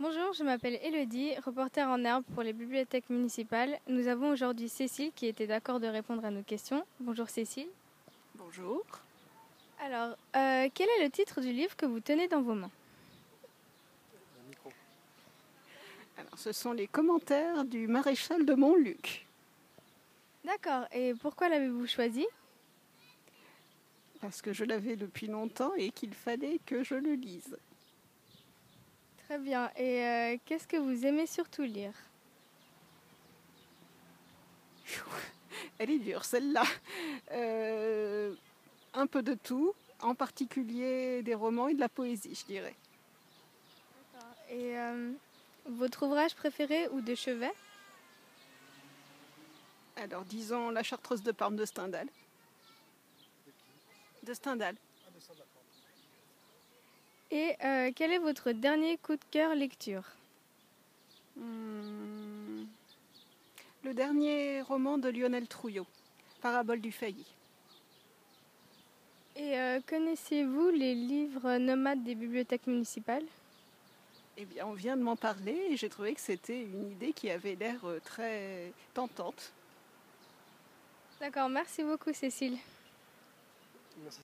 Bonjour, je m'appelle Elodie, reporter en herbe pour les bibliothèques municipales. Nous avons aujourd'hui Cécile qui était d'accord de répondre à nos questions. Bonjour Cécile. Bonjour. Alors, quel est le titre du livre que vous tenez dans vos mains? Alors, ce sont les commentaires du maréchal de Montluc. D'accord, et pourquoi l'avez-vous choisi? Parce que je l'avais depuis longtemps et qu'il fallait que je le lise. Très bien, et qu'est-ce que vous aimez surtout lire? Elle est dure, celle-là. Un peu de tout, en particulier des romans et de la poésie, je dirais. Et votre ouvrage préféré ou de chevet? Alors, disons La Chartreuse de Parme de Stendhal. De Stendhal. Et quel est votre dernier coup de cœur lecture? Le dernier roman de Lionel Trouillot, Parabole du failli. Et connaissez-vous les livres nomades des bibliothèques municipales? Eh bien, on vient de m'en parler et j'ai trouvé que c'était une idée qui avait l'air très tentante. D'accord, merci beaucoup Cécile. Merci.